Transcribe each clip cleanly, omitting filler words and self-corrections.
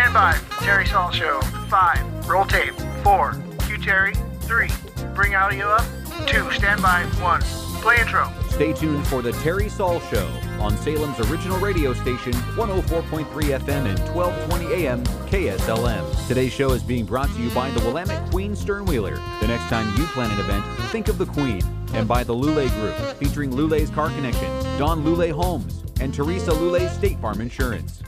Stand by. Terry Saul Show. 5. Roll tape. 4. Cue Terry. 3. Bring audio up. 2. Stand by. 1. Play intro. Stay tuned for the Terry Saul Show on Salem's original radio station, 104.3 FM and 1220 AM KSLM. Today's show is being brought to you by the Willamette Queen Sternwheeler. The next time you plan an event, think of the Queen. And by the Lule Group, featuring Lule's Car Connection, Don Lule Homes, and Teresa Lule State Farm Insurance.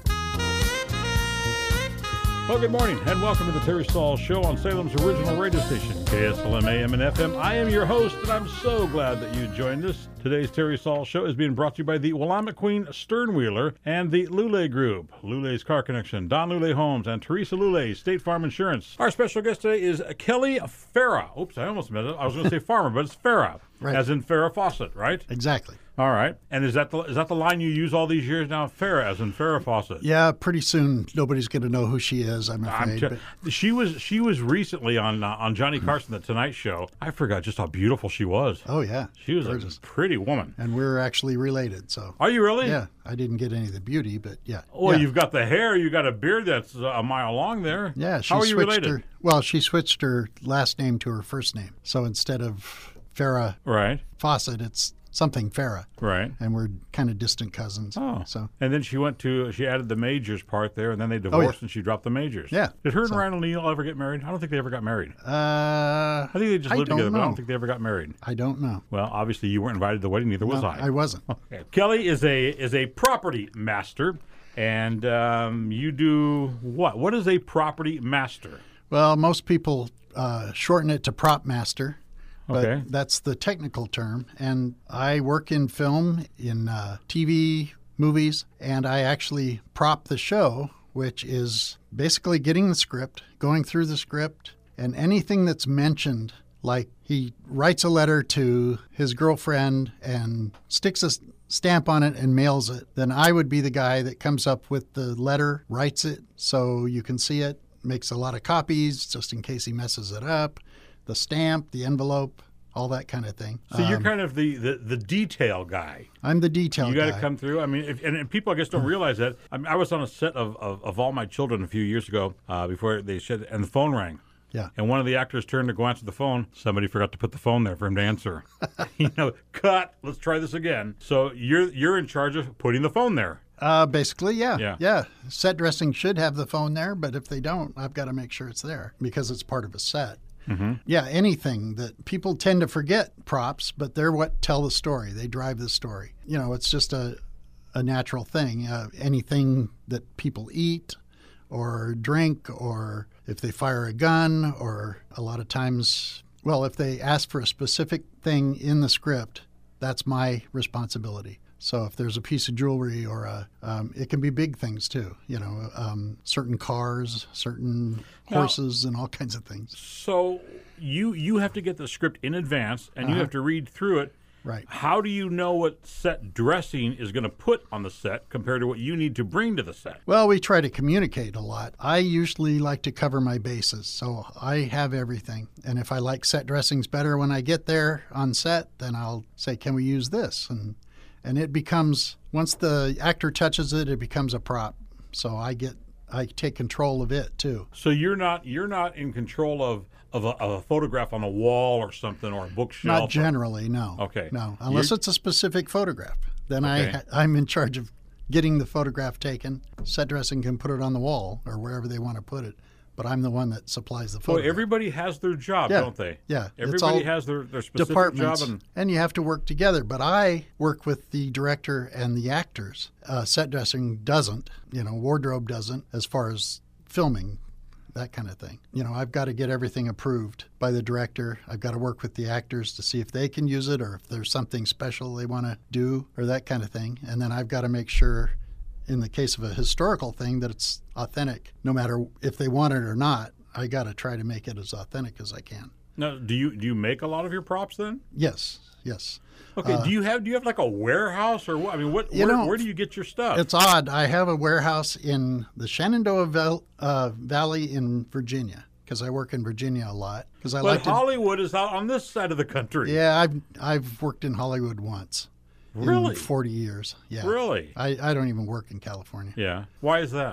Well, good morning, and welcome to the Terry Saul Show on Salem's original radio station, KSLM AM and FM. I am your host, and I'm so glad that you joined us. Today's Terry Saul Show is being brought to you by the Willamette Queen Sternwheeler and the Lule Group, Lule's Car Connection, Don Lule Homes, and Teresa Lule State Farm Insurance. Our special guest today is Kelly Farah. Oops, I almost missed it. I was going to say farmer, but it's Farah, right. As in Farrah Fawcett, right? Exactly. All right. And is that the line you use all these years now, Farrah, as in Farrah Fawcett? Yeah, pretty soon nobody's going to know who she is, I'm afraid. She was recently on Johnny Carson, The Tonight Show. I forgot just how beautiful she was. Oh, yeah. She was gorgeous. A pretty woman. And we're actually related, so. Are you really? Yeah. I didn't get any of the beauty, but yeah. Well, yeah. You've got the hair. You got a beard that's a mile long there. Yeah. How are you related? She switched her last name to her first name. So instead of Farrah Fawcett, it's something Farrah. Right. And we're kind of distant cousins. Oh. So. And then she added the Majors part there, and then they divorced and she dropped the Majors. Yeah. Did her and Ryan O'Neal ever get married? I don't think they ever got married. I think they just lived together, but I don't think they ever got married. I don't know. Well, obviously you weren't invited to the wedding, neither was I. I wasn't. Okay. Kelly is a property master, and you do what? What is a property master? Well, most people shorten it to prop master. Okay. But that's the technical term. And I work in film, in TV, movies, and I actually prop the show, which is basically getting the script, going through the script, and anything that's mentioned, like he writes a letter to his girlfriend and sticks a stamp on it and mails it, then I would be the guy that comes up with the letter, writes it so you can see it, makes a lot of copies just in case he messes it up. The stamp, the envelope, all that kind of thing. So you're kind of the detail guy. I'm the detail guy. You got to come through. I mean, and people, I guess, don't realize that. I was on a set of All My Children a few years ago before they said, and the phone rang. Yeah. And one of the actors turned to go answer the phone. Somebody forgot to put the phone there for him to answer. Cut. Let's try this again. So you're in charge of putting the phone there. Basically, yeah. Yeah. Set dressing should have the phone there, but if they don't, I've got to make sure it's there because it's part of a set. Mm-hmm. Yeah, anything that people tend to forget props, but they're what tell the story. They drive the story. It's just a natural thing. Anything that people eat or drink, or if they fire a gun, or a lot of times, if they ask for a specific thing in the script, that's my responsibility. So if there's a piece of jewelry or it can be big things too, certain cars, certain horses, and all kinds of things. So you have to get the script in advance, and you have to read through it. Right. How do you know what set dressing is going to put on the set compared to what you need to bring to the set? Well, we try to communicate a lot. I usually like to cover my bases, so I have everything. And if I like set dressings better when I get there on set, then I'll say, can we use this? And it becomes, once the actor touches it, it becomes a prop. So I take control of it too. So you're not in control of a photograph on a wall or something, or a bookshelf? Not generally, no. Okay. No, unless it's a specific photograph. Then okay. I'm in charge of getting the photograph taken. Set dressing can put it on the wall or wherever they want to put it. But I'm the one that supplies the photograph. Well, everybody has their job, don't they? Yeah. Everybody has their specific departments, job. And you have to work together. But I work with the director and the actors. Set dressing doesn't. Wardrobe doesn't, as far as filming, that kind of thing. I've got to get everything approved by the director. I've got to work with the actors to see if they can use it or if there's something special they want to do or that kind of thing. And then I've got to make sure, in the case of a historical thing, that it's authentic. No matter if they want it or not, I got to try to make it as authentic as I can. Now, do you make a lot of your props then? Yes. Okay. Do you have like a warehouse or what? I mean, where do you get your stuff? It's odd. I have a warehouse in the Shenandoah Valley in Virginia because I work in Virginia a lot. But Hollywood is out on this side of the country. Yeah, I've worked in Hollywood once. Really? In 40 years. Yeah. Really? I don't even work in California. Yeah. Why is that?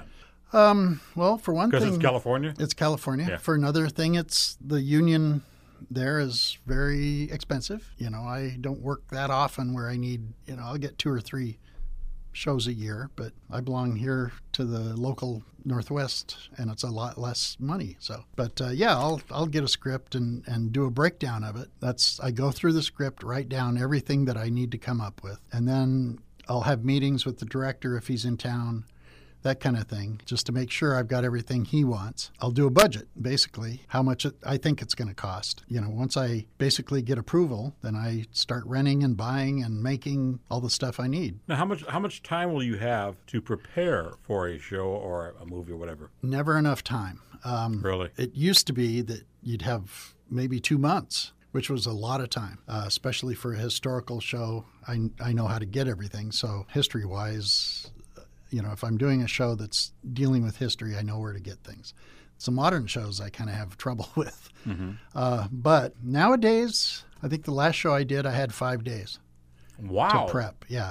Well, for one Because thing, it's California? It's California. Yeah. For another thing, it's the union there is very expensive. You know, I don't work that often where I need, I'll get 2 or 3 shows a year, but I belong here to the local Northwest, and it's a lot less money. So, but I'll get a script and do a breakdown of it. I go through the script, write down everything that I need to come up with, and then I'll have meetings with the director if he's in town, that kind of thing, just to make sure I've got everything he wants. I'll do a budget, basically, how much I think it's going to cost. Once I basically get approval, then I start renting and buying and making all the stuff I need. Now, how much time will you have to prepare for a show or a movie or whatever? Never enough time. Really? It used to be that you'd have maybe 2 months, which was a lot of time, especially for a historical show. I know how to get everything, so history-wise, if I'm doing a show that's dealing with history, I know where to get things. Some modern shows I kind of have trouble with. Mm-hmm. But nowadays, I think the last show I did, I had 5 days Wow. to prep. Yeah,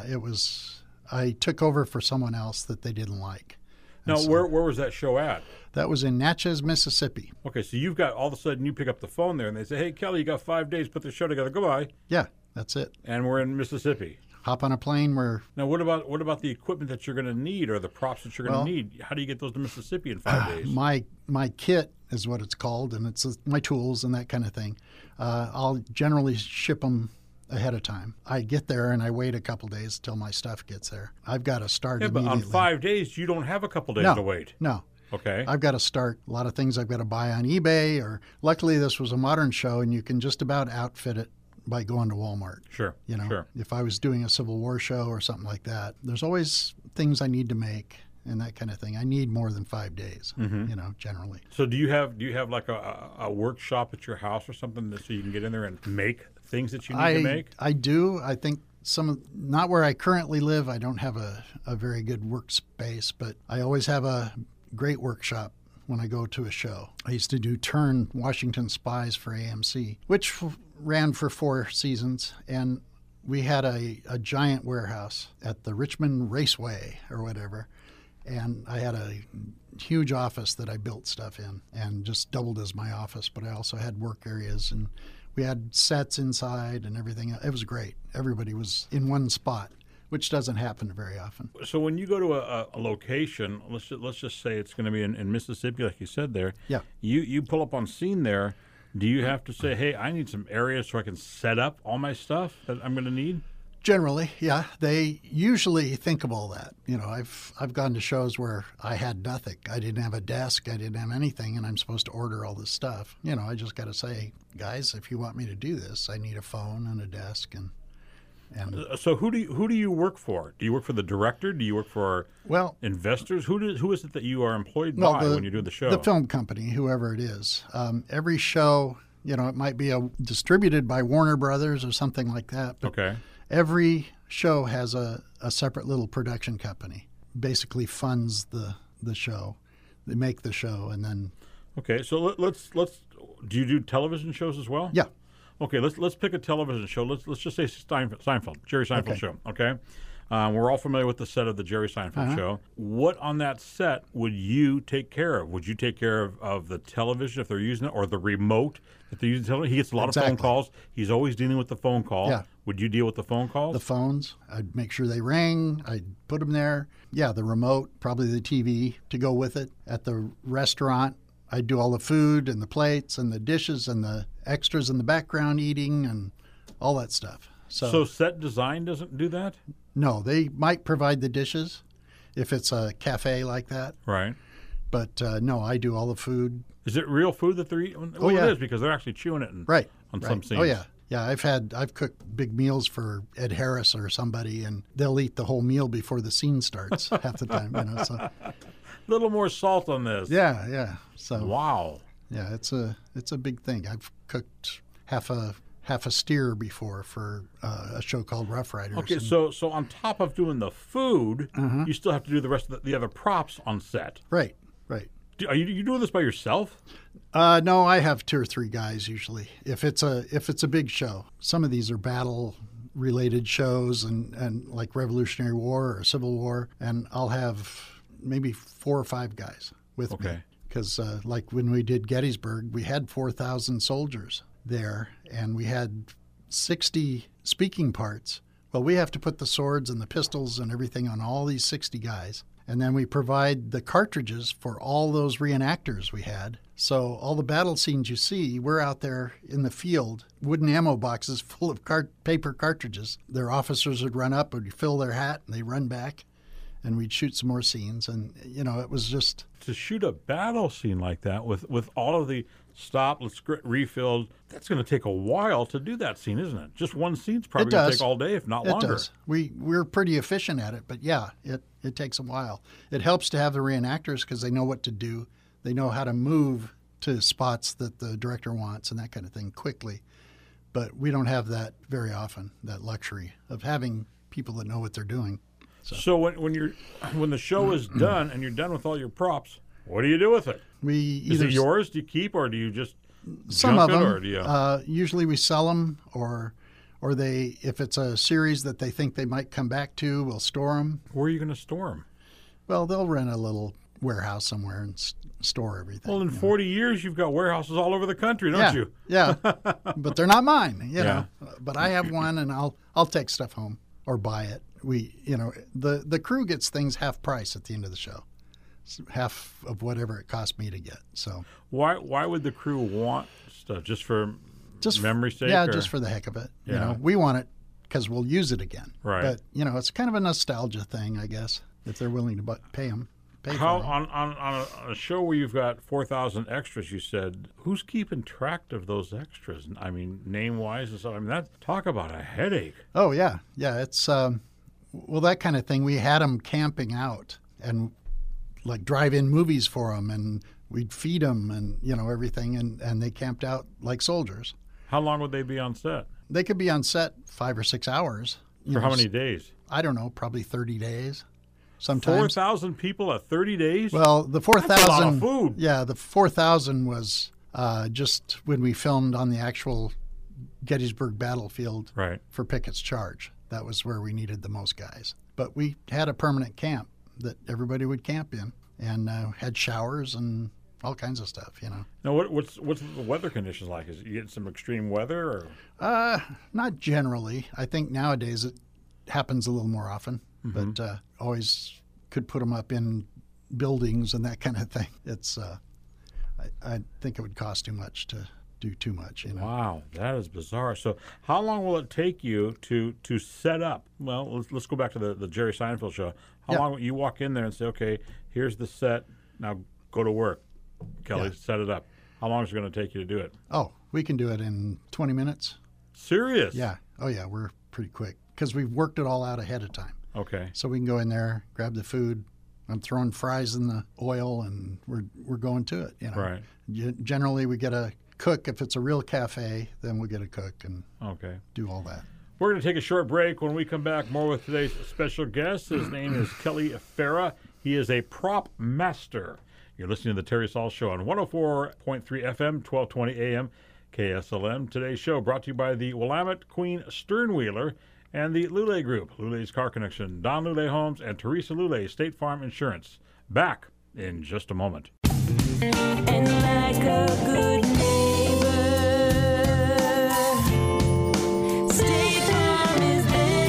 I took over for someone else that they didn't like. Now, So where was that show at? that was in Natchez, Mississippi. Okay, so you've got, all of a sudden, you pick up the phone there and they say, hey, Kelly, you got 5 days, put the show together, goodbye. Yeah, that's it. And we're in Mississippi. Hop on a plane where Now, what about the equipment that you're going to need or the props that you're going Well, to need? How do you get those to Mississippi in 5 days? my kit is what it's called, and it's my tools and that kind of thing. I'll generally ship them ahead of time. I get there and I wait a couple days till my stuff gets there. I've got to start Yeah, but immediately. on 5 days, you don't have a couple days No. to wait. No. Okay. I've got to start a lot of things I've got to buy on eBay, or luckily this was a modern show and you can just about outfit it by going to Walmart. Sure. Sure. If I was doing a Civil War show or something like that, there's always things I need to make and that kind of thing. I need more than 5 days, generally. So do you have like a workshop at your house or something so you can get in there and make things that you need to make? I do. I think not where I currently live, I don't have a very good workspace, but I always have a great workshop when I go to a show. I used to do Turn Washington Spies for AMC, which ran for 4 seasons, and we had a giant warehouse at the Richmond Raceway or whatever, and I had a huge office that I built stuff in and just doubled as my office, but I also had work areas, and we had sets inside and everything. It was great. Everybody was in one spot, which doesn't happen very often. So when you go to a location, let's just say it's going to be in Mississippi, like you said there. Yeah. You pull up on scene there. Do you have to say, hey, I need some areas so I can set up all my stuff that I'm going to need? Generally, yeah. They usually think of all that. I've gone to shows where I had nothing. I didn't have a desk. I didn't have anything, and I'm supposed to order all this stuff. I just got to say, guys, if you want me to do this, I need a phone and a desk and So who do you work for? Do you work for the director? Do you work for investors? Who is it that you are employed by when you do the show? The film company, whoever it is. Every show, it might be distributed by Warner Brothers or something like that. But okay. Every show has a separate little production company. Basically funds the show. They make the show and then. Okay, so let's. Do you do television shows as well? Yeah. Okay, let's pick a television show. Let's just say Seinfeld, Jerry Seinfeld Okay. show. Okay, we're all familiar with the set of the Jerry Seinfeld show. What on that set would you take care of? Would you take care of the television if they're using it, or the remote if they're using television? He gets a lot of phone calls. He's always dealing with the phone call. Yeah. Would you deal with the phone calls? The phones, I'd make sure they rang. I'd put them there. Yeah, the remote, probably the TV to go with it. At the restaurant, I'd do all the food and the plates and the dishes and the extras in the background eating and all that stuff. So set design doesn't do that? No, they might provide the dishes if it's a cafe like that. Right. But no, I do all the food. Is it real food that they're eating? Well, yeah. It is because they're actually chewing it Right. on right. some scenes. Oh, yeah. Yeah, I've cooked big meals for Ed Harris or somebody, and they'll eat the whole meal before the scene starts half the time. So. A little more salt on this. Yeah. So Wow. yeah, it's a big thing. I've cooked half a steer before for a show called Rough Riders. Okay, so on top of doing the food, you still have to do the rest of the other props on set. Right. Are you doing this by yourself? No, I have 2 or 3 guys usually. If it's a big show, some of these are battle related shows and like Revolutionary War or Civil War, and I'll have maybe 4 or 5 guys with me. Okay. Because like when we did Gettysburg, we had 4,000 soldiers there, and we had 60 speaking parts. Well, we have to put the swords and the pistols and everything on all these 60 guys. And then we provide the cartridges for all those reenactors we had. So all the battle scenes you see, we're out there in the field, wooden ammo boxes full of paper cartridges. Their officers would run up, would fill their hat, and they'd run back, and we'd shoot some more scenes. And, you know, it was just... To shoot a battle scene like that with all of the stop, let's get refilled, that's going to take a while to do that scene, isn't it? Just one scene's probably going to take all day, if not longer. It does. We're pretty efficient at it, but yeah, it takes a while. It helps to have the reenactors because they know what to do. They know how to move to spots that the director wants and that kind of thing quickly. But we don't have that very often, that luxury of having people that know what they're doing. So when the show is done and you're done with all your props, what do you do with it? Is it yours? Do you keep, or do you just some junk of it, them? Or do you... Usually we sell them, or they, if it's a series that they think they might come back to, we'll store them. Where are you going to store them? Well, they'll rent a little warehouse somewhere and store everything. Well, in 40 years, you've got warehouses all over the country, don't you? Yeah, but they're not mine, you know. But I have one, and I'll take stuff home or buy it. The crew gets things half price at the end of the show. It's half of whatever it cost me to get. So why would the crew want stuff? Just for memory's sake? Yeah, or? Just for the heck of it. Yeah. You know, we want it because we'll use it again. Right. But it's kind of a nostalgia thing, I guess, if they're willing to pay them. How on a show where you've got 4,000 extras, you said, who's keeping track of those extras? I mean, name wise and stuff. I mean, talk about a headache. Oh yeah. It's that kind of thing. We had them camping out and like drive-in movies for them, and we'd feed them and everything, and they camped out like soldiers. How long would they be on set? They could be on set 5 or 6 hours. For how many days? I don't know, probably 30 days. Sometimes 4,000 people at 30 days? Well, the 4,000. That's a lot of food. Yeah, the 4,000 was just when we filmed on the actual Gettysburg battlefield for Pickett's Charge. That was where we needed the most guys. But we had a permanent camp that everybody would camp in, and had showers and all kinds of stuff. Now, what's the weather conditions like? Is you getting some extreme weather, or? Not generally. I think nowadays it happens a little more often. Mm-hmm. But always could put them up in buildings and that kind of thing. It's I think it would cost too much to do too much. Wow, that is bizarre. So how long will it take you to set up? Well, let's go back to the Jerry Seinfeld show. How long will you walk in there and say, okay, here's the set, now go to work, Kelly, set it up. How long is it going to take you to do it? Oh, we can do it in 20 minutes. Serious? Yeah. Oh, yeah, we're pretty quick because we've worked it all out ahead of time. Okay. So we can go in there, grab the food. I'm throwing fries in the oil, and we're going to it. Right. Generally, we get a cook. If it's a real cafe, then we'll get a cook and do all that. We're going to take a short break. When we come back, more with today's special guest. His name is Kelly Farah. He is a prop master. You're listening to the Terry Saul Show on 104.3 FM, 1220 AM, KSLM. Today's show brought to you by the Willamette Queen Sternwheeler and the Lulay Group, Lulay's Car Connection, Don Lulay Homes, and Teresa Lulay, State Farm Insurance. Back in just a moment. And like a good neighbor, State Farm is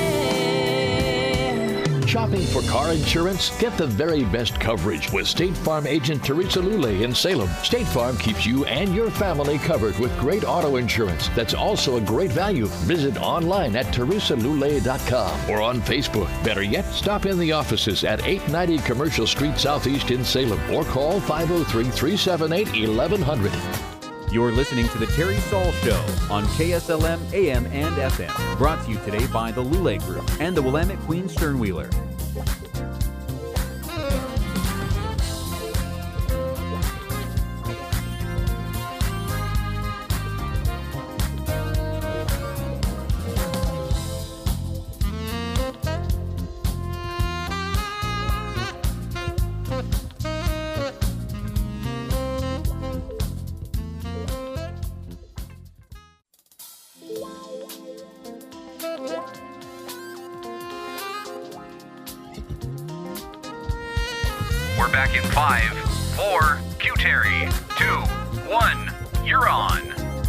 there. Shopping for car insurance? Get the very best coverage with State Farm agent Teresa Lulay in Salem. State Farm keeps you and your family covered with great auto insurance that's also a great value. Visit online at teresalulay.com or on Facebook. Better yet, stop in the offices at 890 Commercial Street Southeast in Salem or call 503-378-1100. You're listening to the Terry Saul Show on KSLM AM and FM. Brought to you today by the Lulay Group and the Willamette Queen Sternwheeler. We're back in 5, 4, Q Terry, 2, 1, you're on.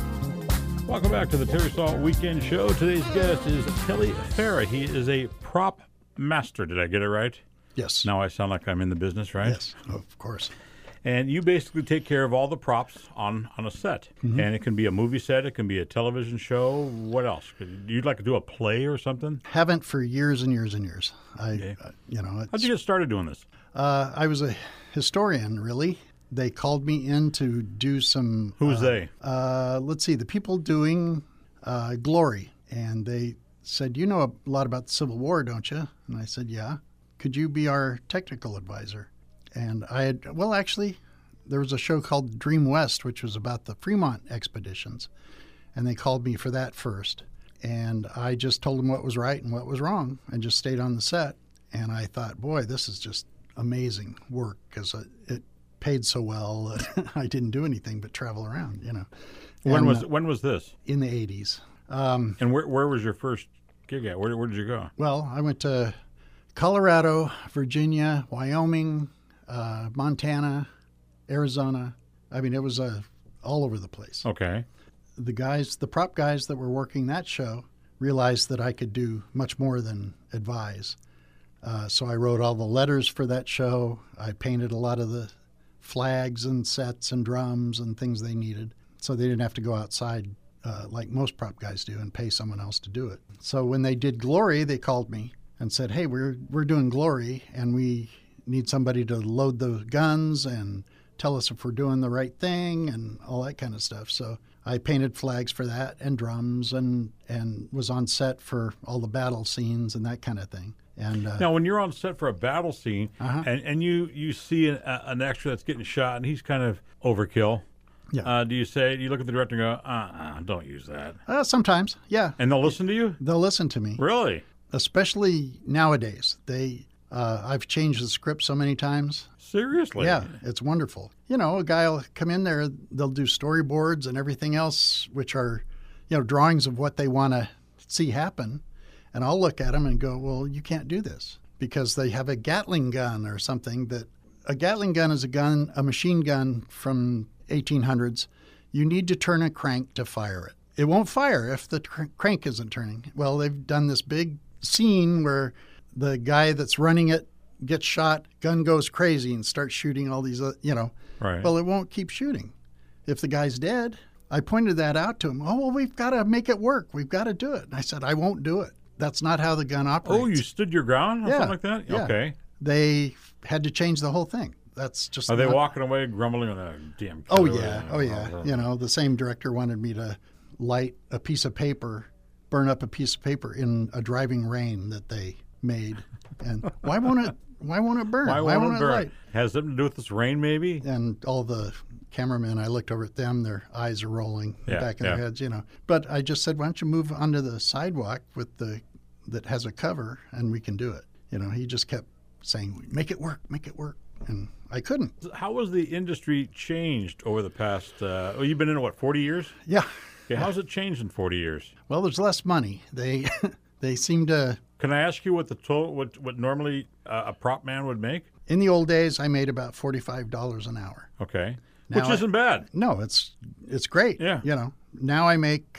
Welcome back to the Terry Saul Weekend Show. Today's guest is Kelly Farah. He is a prop master. Did I get it right? Yes. Now I sound like I'm in the business, right? Yes, of course. And you basically take care of all the props on a set. Mm-hmm. And it can be a movie set. It can be a television show. What else? You'd like to do a play or something? Haven't for years and years and years. Okay. It's, How'd you get started doing this? I was a historian, really. They called me in to do some... Who's they? Let's see, the people doing Glory. And they said, you know a lot about the Civil War, don't you? And I said, yeah. Could you be our technical advisor? And actually, there was a show called Dream West, which was about the Fremont expeditions. And they called me for that first. And I just told them what was right and what was wrong and just stayed on the set. And I thought, boy, this is just amazing work because it paid so well that I didn't do anything but travel around, When was this? In the 80s. And where was your first gig at? Where did you go? Well, I went to Colorado, Virginia, Wyoming, Montana, Arizona. I mean, it was all over the place. Okay. The prop guys that were working that show realized that I could do much more than advise. So I wrote all the letters for that show. I painted a lot of the flags and sets and drums and things they needed. So they didn't have to go outside like most prop guys do and pay someone else to do it. So when they did Glory, they called me and said, hey, we're doing Glory and we need somebody to load the guns and tell us if we're doing the right thing and all that kind of stuff. So I painted flags for that and drums and was on set for all the battle scenes and that kind of thing. And now, when you're on set for a battle scene and you see an extra that's getting shot and he's kind of overkill, do you look at the director and go, don't use that? Sometimes, yeah. And they'll listen to you? They'll listen to me. Really? Especially nowadays. I've changed the script so many times. Seriously? Yeah, it's wonderful. A guy will come in there, they'll do storyboards and everything else, which are, drawings of what they want to see happen. And I'll look at them and go, well, you can't do this because they have a Gatling gun or something. A Gatling gun is a machine gun from 1800s. You need to turn a crank to fire it. It won't fire if the crank isn't turning. Well, they've done this big scene where the guy that's running it gets shot, gun goes crazy and starts shooting all these, Right. Well, it won't keep shooting. If the guy's dead, I pointed that out to him. Oh, well, we've got to make it work. We've got to do it. And I said, I won't do it. That's not how the gun operates. Oh, you stood your ground or something like that? Yeah. Okay. They had to change the whole thing. That's just. Are they walking away grumbling on that damn Oh, killer? yeah. Oh, yeah. The same director wanted me to light a piece of paper, burn up a piece of paper in a driving rain that they made. And why won't it burn? Why won't it burn? light? Has something to do with this rain, maybe? And all the cameramen, I looked over at them, their eyes are rolling back in their heads, But I just said, why don't you move onto the sidewalk that has a cover and we can do it. He just kept saying, make it work. And I couldn't. How has the industry changed over the past, you've been in it, 40 years? Yeah. Okay, how's it changed in 40 years? Well, there's less money. They seem to... Can I ask you what what normally a prop man would make? In the old days, I made about $45 an hour. Okay. Now Which isn't bad. No, it's great. Yeah. Now I make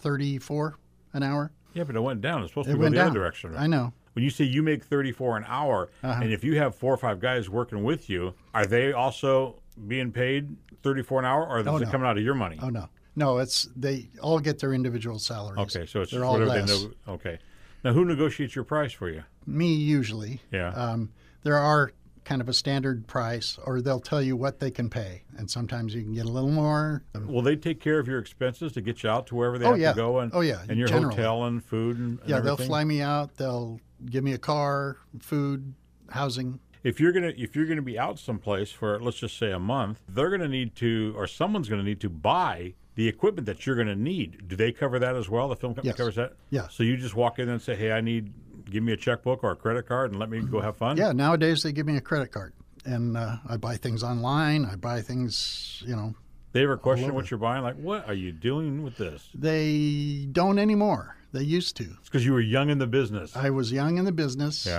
$34 an hour. Yeah, but it went down. It's supposed to It go went the down. other direction. I know. When you say you make $34 an hour, and if you have 4 or 5 guys working with you, are they also being paid $34 an hour, or is it coming out of your money? Oh, no. No, they all get their individual salaries. Okay, so it's They're all whatever less. they know. Okay. Now, who negotiates your price for you? Me, usually. Yeah. There are kind of a standard price, or they'll tell you what they can pay, and sometimes you can get a little more. Will they take care of your expenses to get you out to wherever they have to go? And, and your generally. hotel and food and Yeah, everything? they'll fly me out. They'll give me a car, food, housing. If you're gonna be out someplace for, let's just say, a month, they're gonna need to, or someone's gonna need to buy the equipment that you're gonna need. Do they cover that as well? The film company covers that? Yeah. So you just walk in and say, hey, give me a checkbook or a credit card and let me go have fun? Yeah, nowadays they give me a credit card. And I buy things online. I buy things, They ever question what you're buying? Like, what are you doing with this? They don't anymore. They used to. It's because you were young in the business. I was young in the business. Yeah.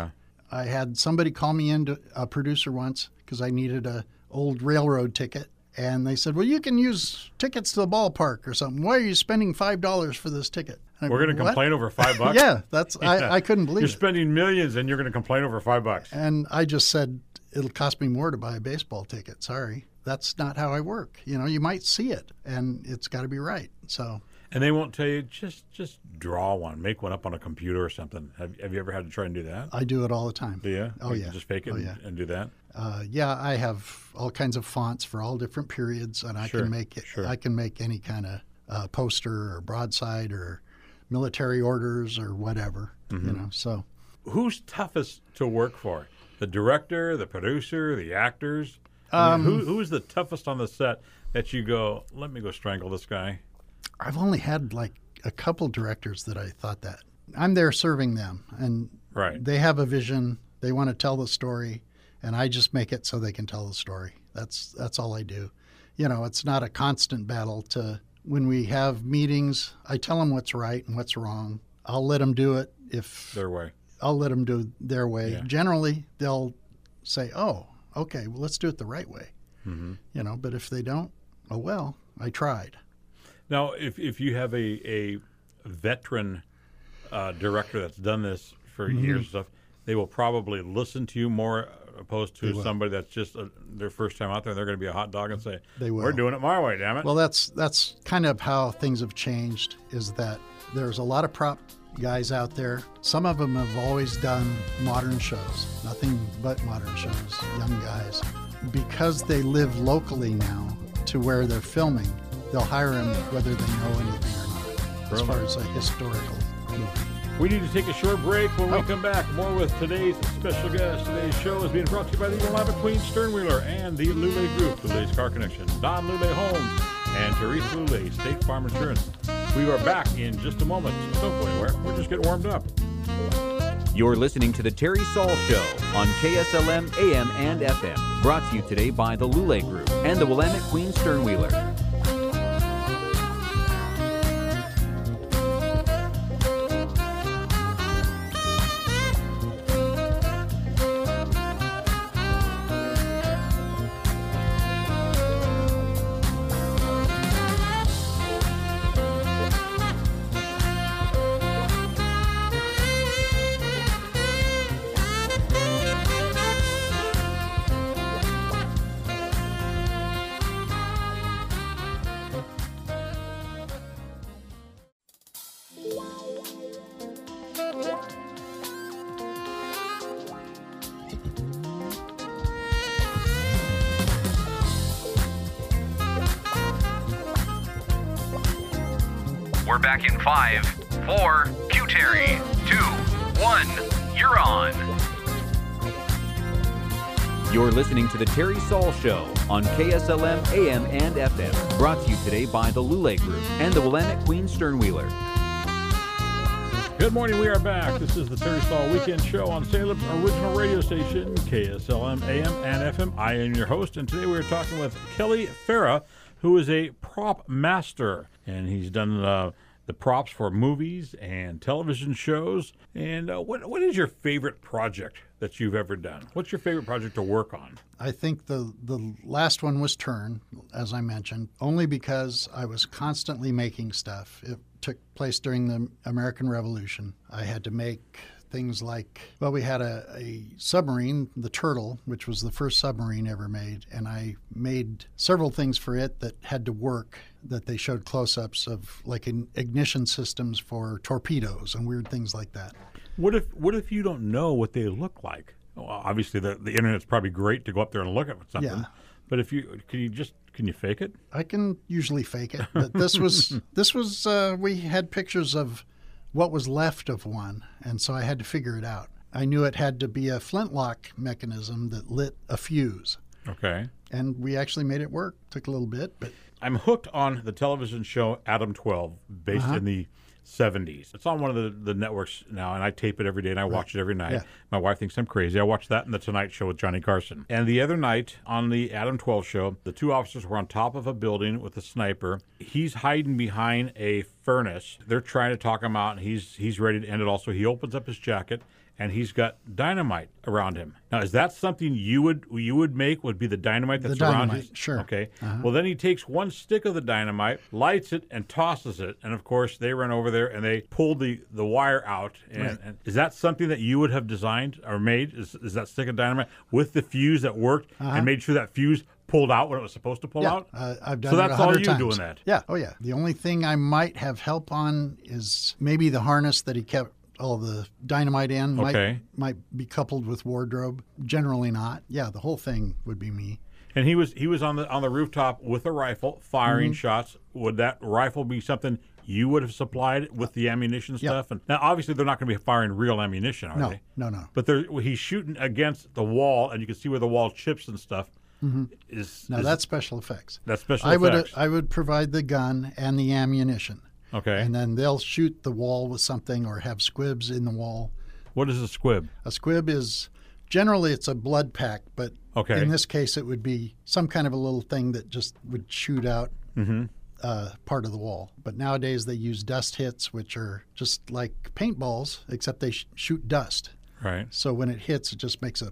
I had somebody call me into a producer once because I needed a old railroad ticket. And they said, well, you can use tickets to the ballpark or something. Why are you spending $5 for this ticket? And I We're going to "What?" complain over $5? Yeah, I couldn't believe You're it. spending millions and you're going to complain over $5. And I just said, it'll cost me more to buy a baseball ticket. Sorry. That's not how I work. You might see it, and it's got to be right. So, And they won't tell you, just draw one, make one up on a computer or something. Have you ever had to try and do that? I do it all the time. Do you? Oh, You yeah. Just fake it Oh, yeah. and do that? Yeah, I have all kinds of fonts for all different periods, and I Sure, can make it. sure. I can make any kind of poster or broadside or military orders or whatever. Mm-hmm. So Who's toughest to work for? The director, the producer, the actors? Who is the toughest on the set that you go, let me go strangle this guy? I've only had like a couple directors that I thought that. I'm there serving them, and Right. they have a vision. They want to tell the story, and I just make it so they can tell the story. That's all I do. It's not a constant battle. When we have meetings, I tell them what's right and what's wrong. I'll let them do it Their way. I'll let them do their way. Yeah. Generally, they'll say, "Oh, okay, well, let's do it the right way." But if they don't, oh well, I tried. Now, if you have a veteran director that's done this for Mm-hmm. years and stuff, they will probably listen to you more opposed to somebody that's just their first time out there. They're going to be a hot dog and say, They will. "We're doing it my way, damn it." Well, that's kind of how things have changed. Is that there's a lot of prop guys out there. Some of them have always done modern shows, nothing but modern shows. Young guys, because they live locally now to where they're filming, they'll hire them whether they know anything or not. As far as a historical movie. We need to take a short break. When we come back, more with today's special guest. Today's show is being brought to you by the Willamette Queen Sternwheeler and the Lule Group, Lule's Car Connection, Don Lule Homes, and Therese Lule, State Farm Insurance. We are back in just a moment. Don't go anywhere. We're just getting warmed up. You're listening to The Terry Saul Show on KSLM AM and FM. Brought to you today by the Lule Group and the Willamette Queen Sternwheeler. We're back in 5, 4, Q Terry, 2, 1, you're on. You're listening to The Terry Saul Show on KSLM AM and FM. Brought to you today by the Lule Group and the Willamette Queen Sternwheeler. Good morning. We are back. This is the Terry Saul Weekend Show on Salem's original radio station, KSLM AM and FM. I am your host, and today we are talking with Kelly Farah, who is a prop master, and he's done the props for movies and television shows. And what is your favorite project that you've ever done? What's your favorite project to work on? I think the last one was Turn, as I mentioned, only because I was constantly making stuff. It took place during the American Revolution. I had to make things like, well, we had a submarine, the Turtle, which was the first submarine ever made, and I made several things for it that had to work, that they showed close-ups of, like ignition systems for torpedoes and weird things like that. What if you don't know what they look like? Well, obviously, the internet's probably great to go up there and look at something. Yeah. But can you fake it? I can usually fake it, but this was we had pictures of what was left of one, and so I had to figure it out. I knew it had to be a flintlock mechanism that lit a fuse, Okay. and we actually made it work. Took a little bit, but I'm hooked on the television show Adam 12, based in the 70s. It's on one of the networks now, and I tape it every day, and I watch it every night. Yeah. My wife thinks I'm crazy. I watch that and The Tonight Show with Johnny Carson. And the other night on the Adam 12 show, the two officers were on top of a building with a sniper. He's hiding behind a furnace. They're trying to talk him out, and he's ready to end it all. So he opens up his jacket, and he's got dynamite around him. Now, is that something you would make? Would be the dynamite that's around dynamite, his? sure. Okay. Well, then he takes one stick of the dynamite, lights it, and tosses it. And of course, they run over there and they pull the wire out. And is that something that you would have designed or made? Is that stick of dynamite with the fuse that worked and made sure that fuse pulled out when it was supposed to pull out? I've done so it that's all 100 you times. doing that? Yeah. Oh, yeah. The only thing I might have help on is maybe the harness that he kept all the dynamite in might be coupled with wardrobe. Generally not. Yeah, the whole thing would be me. And he was on the rooftop with a rifle firing shots. Would that rifle be something you would have supplied with the ammunition stuff? And now, obviously, they're not going to be firing real ammunition, are they? No. But he's shooting against the wall, and you can see where the wall chips and stuff. That's special effects. That's special effects. I would provide the gun and the ammunition. Okay. And then they'll shoot the wall with something or have squibs in the wall. What is a squib? A squib is generally it's a blood pack, but in this case it would be some kind of a little thing that just would shoot out part of the wall. But nowadays they use dust hits, which are just like paintballs, except they shoot dust. Right. So when it hits, it just makes a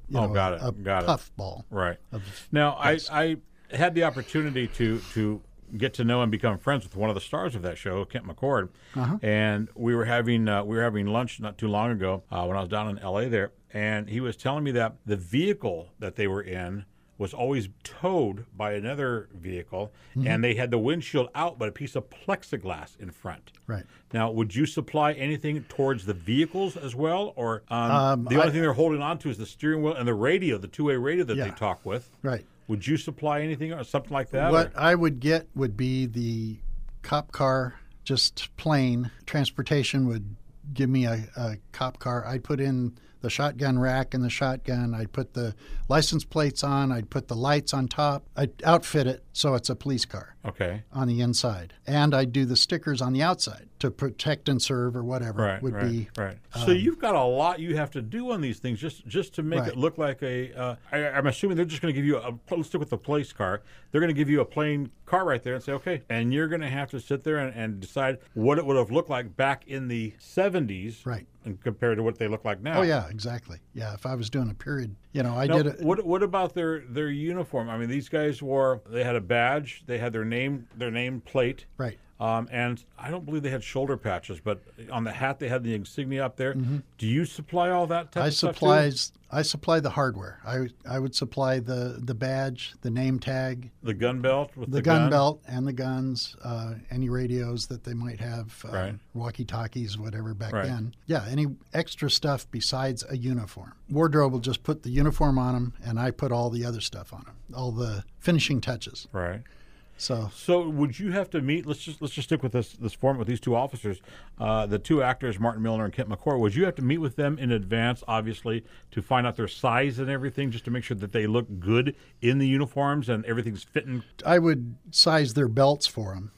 puff ball. Right. Now I had the opportunity to get to know and become friends with one of the stars of that show, Kent McCord, and we were having lunch not too long ago when I was down in L.A. there, and he was telling me that the vehicle that they were in was always towed by another vehicle, and they had the windshield out, but a piece of plexiglass in front. Right. Now, would you supply anything towards the vehicles as well, or the only thing they're holding on to is the steering wheel and the radio, the two-way radio that they talk with? Right. Would you supply anything or something like that? What I would get would be the cop car, just plain. Transportation would give me a cop car. I'd put in the shotgun rack and the shotgun. I'd put the license plates on. I'd put the lights on top. I'd outfit it so it's a police car on the inside. And I'd do the stickers on the outside to protect and serve or whatever Right. So you've got a lot you have to do on these things just to make it look like I'm assuming they're just going to give you let's stick with the police car. They're going to give you a plain car right there and say, okay, and you're going to have to sit there and decide what it would have looked like back in the 70s. Right. And compared to what they look like now. Oh, yeah, exactly. Yeah, if I was doing a period, I now, did it. What about their uniform? I mean, these guys they had a badge, they had their name plate. Right. And I don't believe they had shoulder patches, but on the hat they had the insignia up there. Do you supply all that type of stuff too? I supply the hardware. I would supply the badge, the name tag, the gun belt with the gun belt and the guns, any radios that they might have, walkie-talkies, whatever back then. Yeah, any extra stuff besides a uniform. Wardrobe will just put the uniform on them, and I put all the other stuff on them, all the finishing touches. Right. So would you have to meet? Let's just stick with this format with these two officers, the two actors, Martin Milner and Kent McCord. Would you have to meet with them in advance, obviously, to find out their size and everything, just to make sure that they look good in the uniforms and everything's fitting? I would size their belts for them,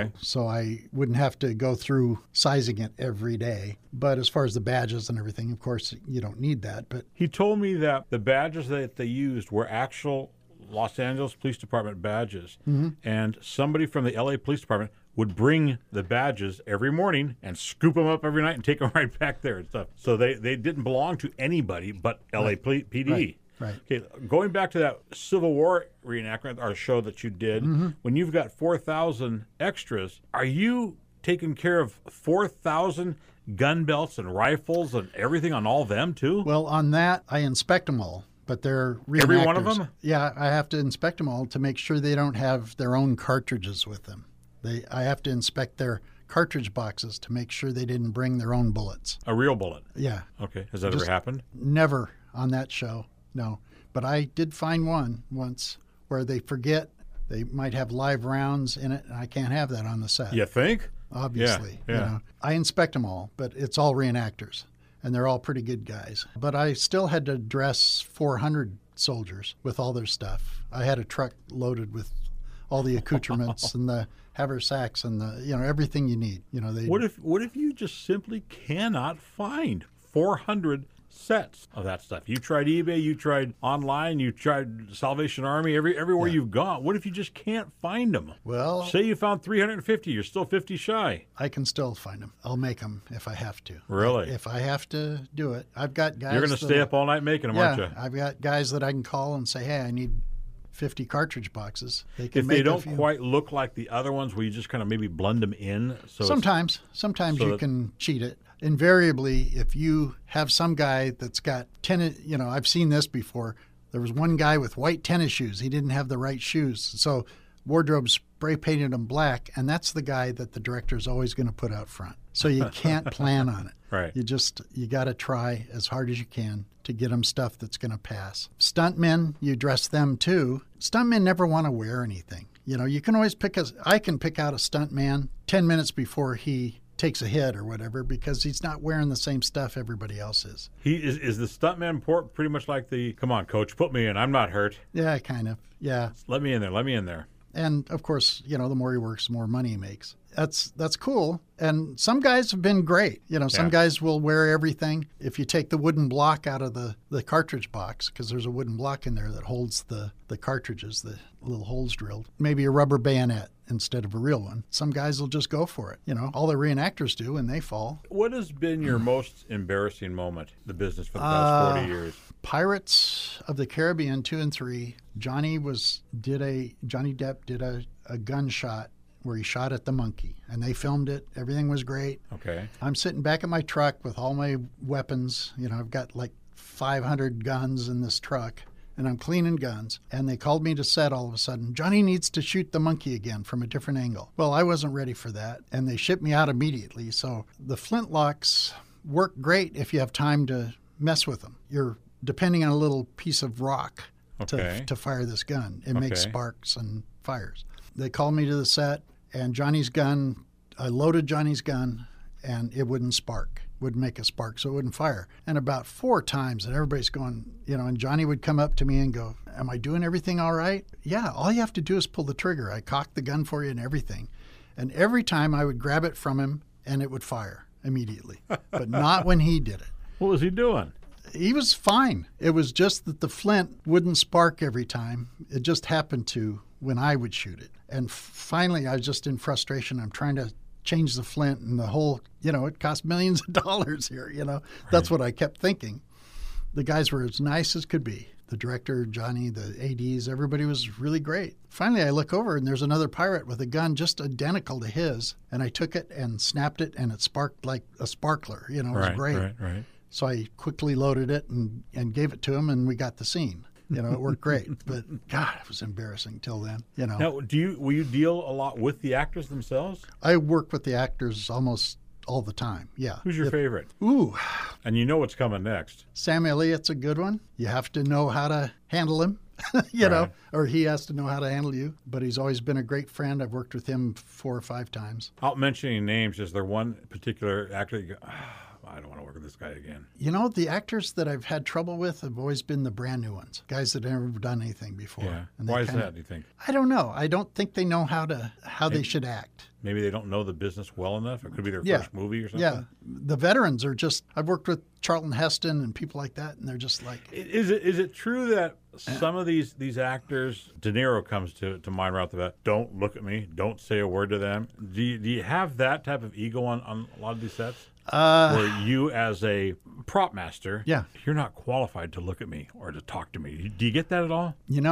so I wouldn't have to go through sizing it every day. But as far as the badges and everything, of course, you don't need that. But he told me that the badges that they used were actual Los Angeles Police Department badges, and somebody from the LA Police Department would bring the badges every morning and scoop them up every night and take them right back there and stuff. So they didn't belong to anybody but LA PD. Right. Okay, going back to that Civil War reenactment, our show that you did, when you've got 4,000 extras, are you taking care of 4,000 gun belts and rifles and everything on all them too? Well, on that, I inspect them all. But they're reenactors. Every one of them? Yeah, I have to inspect them all to make sure they don't have their own cartridges with them. I have to inspect their cartridge boxes to make sure they didn't bring their own bullets. A real bullet? Yeah. Okay. Has that ever happened? Never on that show, no. But I did find one once where they forget they might have live rounds in it, and I can't have that on the set. You think? Obviously. Yeah. I inspect them all, but it's all reenactors. And they're all pretty good guys. But I still had to dress 400 soldiers with all their stuff. I had a truck loaded with all the accoutrements and the haversacks and the everything you need. What if you just simply cannot find 400 sets of that stuff. You tried eBay, you tried online, you tried Salvation Army, everywhere you've gone. What if you just can't find them? Well, Say you found 350, you're still 50 shy. I can still find them. I'll make them if I have to. Really? If I have to do it. I've got guys. You're going to stay up all night making them, aren't you? I've got guys that I can call and say, hey, I need 50 cartridge boxes. They can If make they a don't few. quite look like the other ones, will you just kind of maybe blend them in? So Sometimes so you that- can cheat it. Invariably, if you have some guy that's got I've seen this before. There was one guy with white tennis shoes. He didn't have the right shoes. So wardrobe spray painted them black, and that's the guy that the director is always going to put out front. So you can't plan on it. Right. You got to try as hard as you can to get them stuff that's going to pass. Stuntmen, you dress them too. Stuntmen never want to wear anything. You can always I can pick out a stuntman 10 minutes before he takes a hit or whatever because he's not wearing the same stuff everybody else is. He is the stuntman pretty much like the, come on, coach, put me in. I'm not hurt. Yeah, kind of. Yeah. Let me in there. Let me in there. And of course, the more he works, the more money he makes. That's cool. And some guys have been great. Some guys will wear everything. If you take the wooden block out of the cartridge box, because there's a wooden block in there that holds the cartridges, the little holes drilled, maybe a rubber bayonet instead of a real one. Some guys will just go for it. All the reenactors do, and they fall. What has been your most embarrassing moment in the business for the past 40 years? Pirates of the Caribbean 2 and 3. Johnny Depp did a gunshot where he shot at the monkey, and they filmed it. Everything was great. Okay. I'm sitting back in my truck with all my weapons. I've got like 500 guns in this truck, and I'm cleaning guns. And they called me to set all of a sudden. Johnny needs to shoot the monkey again from a different angle. Well, I wasn't ready for that, and they shipped me out immediately. So the flintlocks work great if you have time to mess with them. You're depending on a little piece of rock to fire this gun. It makes sparks and fires. They called me to the set, and Johnny's gun, I loaded Johnny's gun, and it wouldn't spark, wouldn't make a spark, so it wouldn't fire. And about 4 times, and everybody's going, and Johnny would come up to me and go, am I doing everything all right? Yeah, all you have to do is pull the trigger. I cocked the gun for you and everything. And every time I would grab it from him, and it would fire immediately, but not when he did it. What was he doing? He was fine. It was just that the flint wouldn't spark every time. It just happened to when I would shoot it. And finally, I was just in frustration. I'm trying to change the flint, and the whole, it cost millions of dollars here, That's what I kept thinking. The guys were as nice as could be. The director, Johnny, the ADs, everybody was really great. Finally, I look over, and there's another pirate with a gun just identical to his, and I took it and snapped it, and it sparked like a sparkler. It was great. Right. So I quickly loaded it and gave it to him, and we got the scene. It worked great. But, God, it was embarrassing till then, Now, will you deal a lot with the actors themselves? I work with the actors almost all the time, yeah. Who's your favorite? Ooh, And you know what's coming next. Sam Elliott's a good one. You have to know how to handle him, or he has to know how to handle you. But he's always been a great friend. I've worked with him 4 or 5 times. Without mentioning names, is there one particular actor you go, I don't want to work with this guy again? The actors that I've had trouble with have always been the brand new ones, guys that have never done anything before. Yeah. And Why is that, do you think? I don't know. I don't think they know how they should act. Maybe they don't know the business well enough. It could be their Yeah. first movie or something. Yeah. The veterans are just, I've worked with Charlton Heston and people like that, and they're just like, Is it true that some of these actors, De Niro comes to mind right off the bat, don't look at me, don't say a word to them? Do you have that type of ego on a lot of these sets? Where you as a prop master, you're not qualified to look at me or to talk to me. Do you get that at all?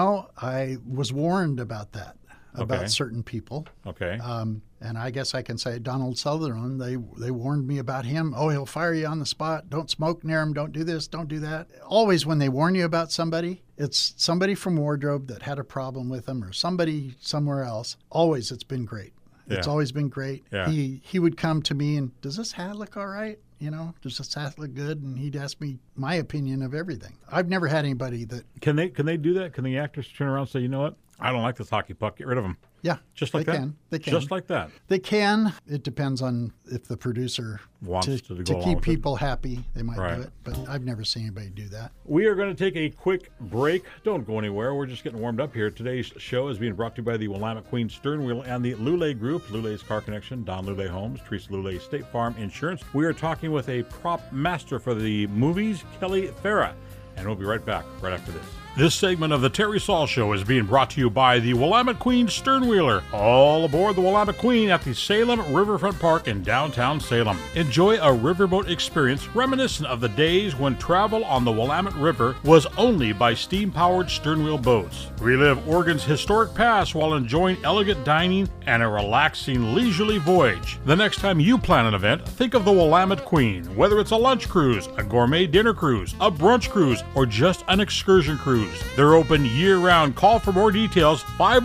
I was warned about that, about certain people. Okay. And I guess I can say Donald Sutherland, they warned me about him. Oh, he'll fire you on the spot. Don't smoke near him. Don't do this. Don't do that. Always when they warn you about somebody, it's somebody from wardrobe that had a problem with them or somebody somewhere else. Always it's been great. It's always been great. Yeah. He would come to me and, does this hat look all right? Does this hat look good? And he'd ask me my opinion of everything. I've never had anybody that... Can they do that? Can the actors turn around and say, you know what? I don't like this hockey puck. Get rid of him. Yeah. Just like they that? Can. They can. Just like that. They can. It depends on if the producer Wants to go along keep with it. people happy, they might Right. do it. But I've never seen anybody do that. We are going to take a quick break. Don't go anywhere. We're just getting warmed up here. Today's show is being brought to you by the Willamette Queen Stern Wheel and the Lule Group, Lule's Car Connection, Don Lule Homes, Teresa Lule State Farm Insurance. We are talking with a prop master for the movies, Kelly Farah. And we'll be right back right after this. This segment of the Terry Saul Show is being brought to you by the Willamette Queen Sternwheeler. All aboard the Willamette Queen at the Salem Riverfront Park in downtown Salem. Enjoy a riverboat experience reminiscent of the days when travel on the Willamette River was only by steam-powered sternwheel boats. Relive Oregon's historic past while enjoying elegant dining and a relaxing, leisurely voyage. The next time you plan an event, think of the Willamette Queen. Whether it's a lunch cruise, a gourmet dinner cruise, a brunch cruise, or just an excursion cruise. They're open year-round. Call for more details,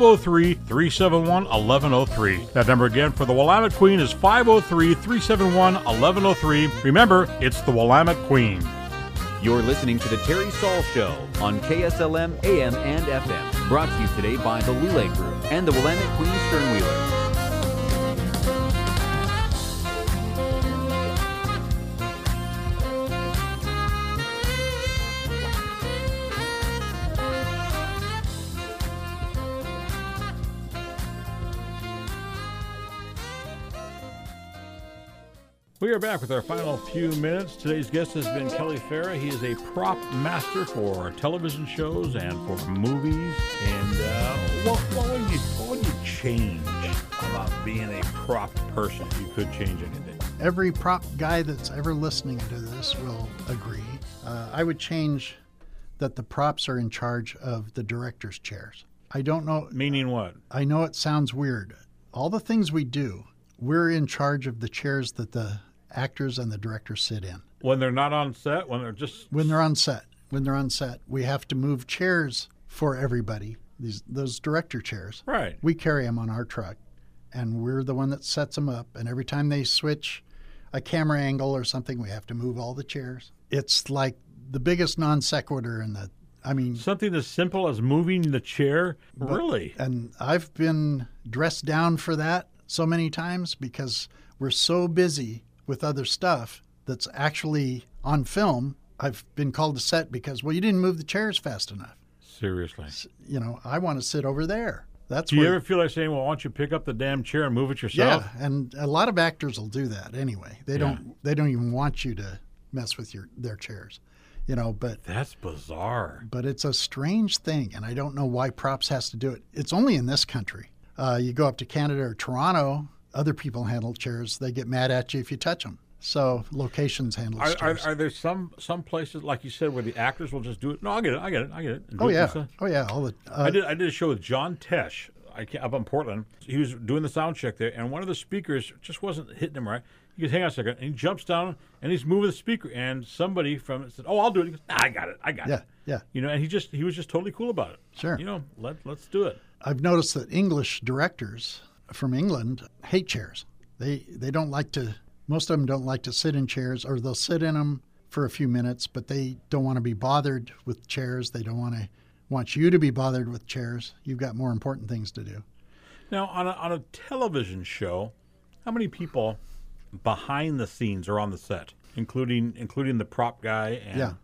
503-371-1103. That number again for the Willamette Queen is 503-371-1103. Remember, it's the Willamette Queen. You're listening to the Terry Saul Show on KSLM AM and FM. Brought to you today by the Lule Group and the Willamette Queen Sternwheeler. We are back with our final few minutes. Today's guest has been Kelly Farah. He is a prop master for television shows and for movies. And what would you change about being a prop person if you could change anything? Every prop guy that's ever listening to this will agree. I would change that the props are in charge of the director's chairs. I don't know. Meaning what? I know it sounds weird. All the things we do, we're in charge of the chairs that the actors and the directors sit in. When they're not on set, when they're just... When they're on set, we have to move chairs for everybody, those director chairs. Right. We carry them on our truck, and we're the one that sets them up. And every time they switch a camera angle or something, we have to move all the chairs. It's like the biggest non sequitur in the... Something as simple as moving the chair? Really? And I've been dressed down for that so many times because we're so busy with other stuff that's actually on film. I've been called to set because, well, you didn't move the chairs fast enough. Seriously. You know, I want to sit over there. Do you ever feel like saying, well, why don't you pick up the damn chair and move it yourself? Yeah, and a lot of actors will do that anyway. They don't even want you to mess with their chairs. You know, but that's bizarre. But it's a strange thing, and I don't know why props has to do it. It's only in this country. You go up to Canada or Toronto, other people handle chairs. They get mad at you if you touch them. So locations handle chairs. Are there some places, like you said, where the actors will just do it? No, I get it. Oh yeah. All the. I did a show with John Tesh up in Portland. He was doing the sound check there, and one of the speakers just wasn't hitting him right. He goes, hang on a second, and he jumps down and he's moving the speaker, and somebody from it said, "Oh, I'll do it." He goes, "Nah, I got it. Yeah. You know, and he was just totally cool about it. Sure. You know, let's do it. I've noticed that English directors from England hate chairs. They don't like to. Most of them don't like to sit in chairs, or they'll sit in them for a few minutes, but they don't want to be bothered with chairs. They don't want you to be bothered with chairs. You've got more important things to do. Now, on a television show, how many people behind the scenes are on the set, including the prop guy?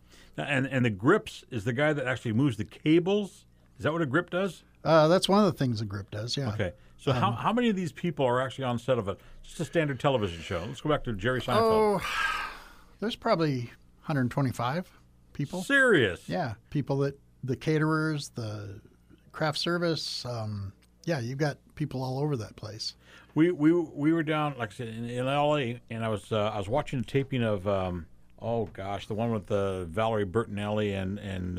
And the grips is the guy that actually moves the cables. Is that what a grip does? That's one of the things a grip does. Yeah. Okay. So how many of these people are actually on set of just a standard television show? Let's go back to Jerry Seinfeld. Oh, there's probably 125 people. Serious? Yeah, people the caterers, the craft service. You've got people all over that place. We were down, like I said, in L.A., and I was watching a taping of the one with Valerie Bertinelli and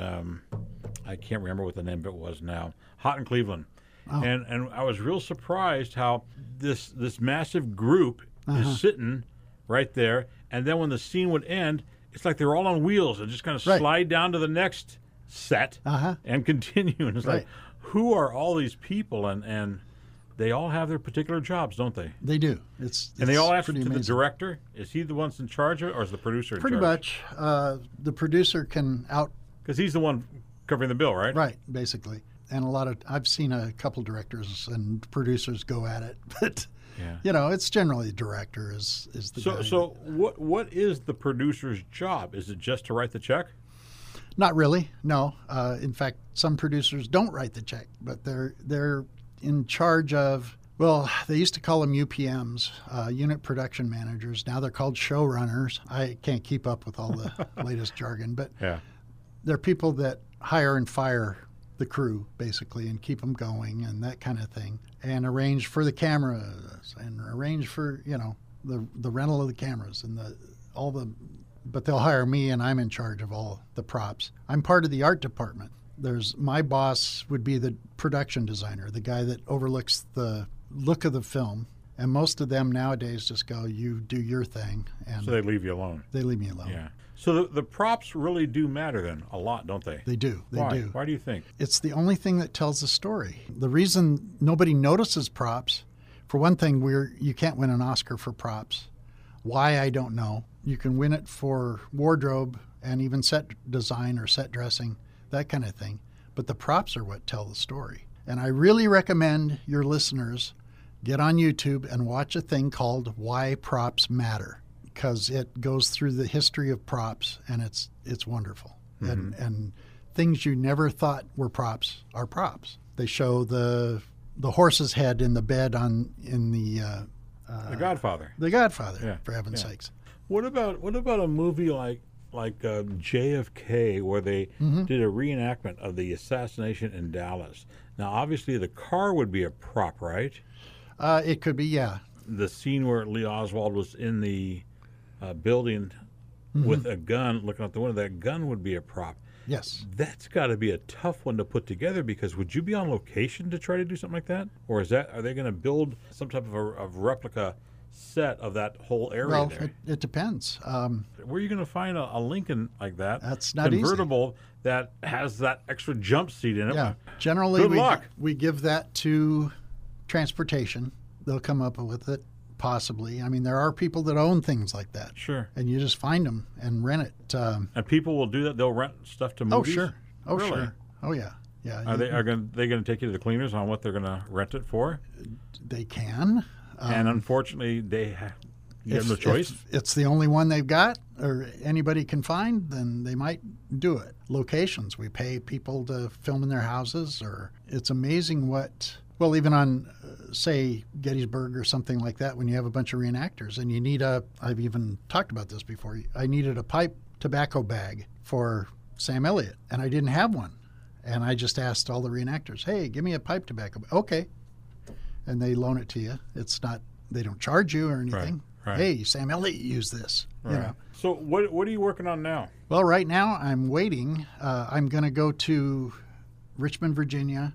I can't remember what the name of it was now. Hot in Cleveland. Oh. And I was real surprised how this massive group is sitting right there, and then when the scene would end, it's like they're all on wheels and just kind of slide down to the next set and continue. And it's like, who are all these people? And they all have their particular jobs, don't they? They do. And they all answer to the director? Is he the one that's in charge of it, or is the producer in charge? Pretty much. The producer can because he's the one covering the bill, right? Right, basically. And I've seen a couple directors and producers go at it, but Yeah. it's generally the director is the guy. So what is the producer's job? Is it just to write the check? Not really, no. In fact, some producers don't write the check, but they're in charge of. Well, they used to call them UPMs, unit production managers. Now they're called showrunners. I can't keep up with all the latest jargon, but Yeah. they're people that hire and fire the crew, basically, and keep them going and that kind of thing, and arrange for the cameras and arrange for, the rental of the cameras and but they'll hire me, and I'm in charge of all the props. I'm part of the art department. My boss would be the production designer, the guy that overlooks the look of the film. And most of them nowadays just go, you do your thing. And So they leave you alone. they leave me alone. Yeah. So the props really do matter then a lot, don't they? They do. They Why? do. Why do you think? It's the only thing that tells the story. The reason nobody notices props, for one thing, you can't win an Oscar for props. Why, I don't know. You can win it for wardrobe and even set design or set dressing, that kind of thing. But the props are what tell the story. And I really recommend your listeners get on YouTube and watch a thing called Why Props Matter, because it goes through the history of props, and it's wonderful. And things you never thought were props are props. They show the horse's head in the bed in the Godfather. The Godfather, Yeah, for heaven's yeah. sakes. What about a movie like JFK, where they Mm-hmm. did a reenactment of the assassination in Dallas? Now, obviously, the car would be a prop, right? It could be, yeah. The scene where Lee Oswald was in the building with a gun, looking out the window, that gun would be a prop. Yes. That's got to be a tough one to put together, because would you be on location to try to do something like that, or are they going to build some type of replica set of that whole area Well, there? it depends. Where are you going to find a Lincoln like that? That's not easy. convertible that has that extra jump seat in it. Yeah. Generally, Good luck. we give that to transportation. They'll come up with it, possibly. I mean, there are people that own things like that. Sure. And you just find them and rent it. And people will do that. They'll rent stuff to Oh, movies. sure. Oh, Really? sure. Oh, yeah. Yeah. Are they going to take you to the cleaners on what they're going to rent it for? They can. And unfortunately, you have no choice. If it's the only one they've got or anybody can find, then they might do it. Locations, we pay people to film in their houses, or it's amazing well, even on, say, Gettysburg or something like that, when you have a bunch of reenactors and you need I've even talked about this before, I needed a pipe tobacco bag for Sam Elliott, and I didn't have one. And I just asked all the reenactors, hey, give me a pipe tobacco bag. Okay. And they loan it to you. They don't charge you or anything. Right. Hey, Sam Elliott used this. You know. So what are you working on now? Well, right now I'm waiting. I'm going to go to Richmond, Virginia,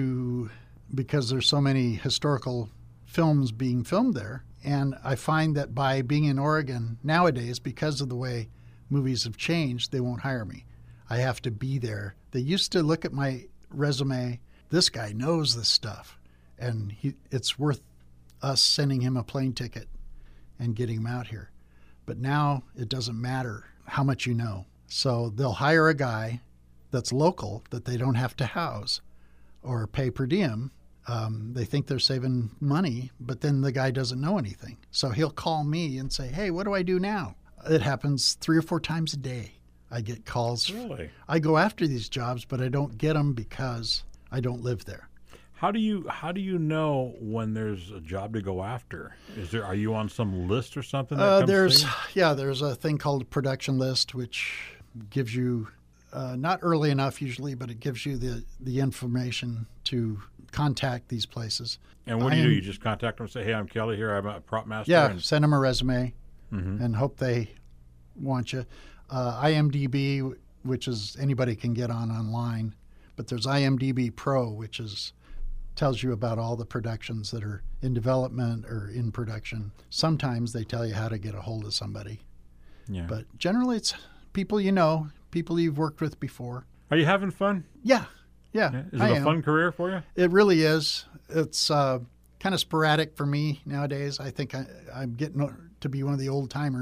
because there's so many historical films being filmed there. And I find that by being in Oregon nowadays, because of the way movies have changed, they won't hire me. I have to be there. They used to look at my resume. This guy knows this stuff, and it's worth us sending him a plane ticket and getting him out here. But now it doesn't matter how much you know. So they'll hire a guy that's local that they don't have to house or pay per diem. They think they're saving money, but then the guy doesn't know anything. So he'll call me and say, hey, what do I do now? It happens 3 or 4 times a day. I get calls. Really? I go after these jobs, but I don't get them because I don't live there. How do you know when there's a job to go after? Are you on some list or something? That comes to you? There's a thing called a production list, which gives you not early enough usually, but it gives you the information to contact these places. And what do you do? You just contact them and say, "Hey, I'm Kelly here. I'm a prop master." Yeah, and send them a resume and hope they want you. IMDb, which is anybody can get online, but there's IMDb Pro, which tells you about all the productions that are in development or in production. Sometimes they tell you how to get a hold of somebody. Yeah. But generally it's people you know, people you've worked with before. Are you having fun? Yeah. Is I it a am. fun career for you? It really is. It's kind of sporadic for me nowadays. I think I'm getting to be one of the old timers.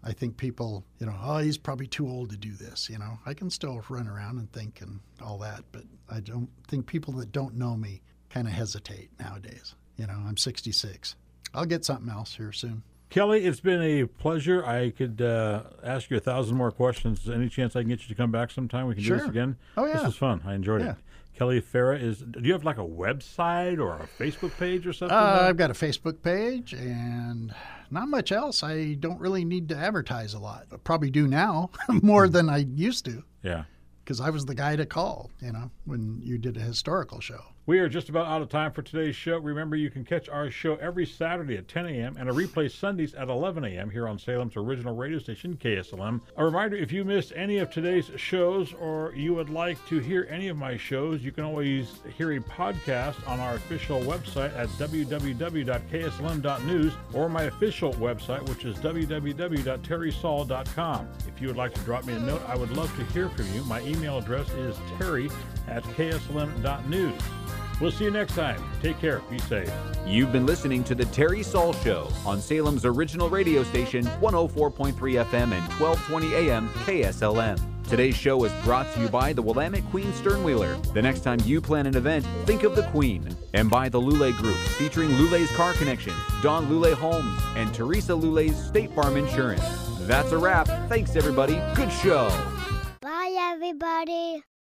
I think people, oh, he's probably too old to do this. I can still run around and think and all that, but I don't think people that don't know me kind of hesitate nowadays. I'm 66. I'll get something else here soon. Kelly, it's been a pleasure. I could ask you 1,000 more questions. Any chance I can get you to come back sometime? We can do this again? Oh, yeah. This was fun. I enjoyed it. Kelly Farah do you have like a website or a Facebook page or something? I've got a Facebook page and not much else. I don't really need to advertise a lot. I probably do now more than I used to. Yeah. Because I was the guy to call, when you did a historical show. We are just about out of time for today's show. Remember, you can catch our show every Saturday at 10 a.m. and a replay Sundays at 11 a.m. here on Salem's original radio station, KSLM. A reminder, if you missed any of today's shows or you would like to hear any of my shows, you can always hear a podcast on our official website at www.kslm.news or my official website, which is www.terrysaul.com. If you would like to drop me a note, I would love to hear from you. My email address is terry@kslm.news. We'll see you next time. Take care. Be safe. You've been listening to The Terry Saul Show on Salem's original radio station, 104.3 FM and 1220 AM KSLM. Today's show is brought to you by the Willamette Queen Sternwheeler. The next time you plan an event, think of the Queen. And by the Lule Group, featuring Lule's Car Connection, Don Lule Homes, and Teresa Lule's State Farm Insurance. That's a wrap. Thanks, everybody. Good show. Bye, everybody.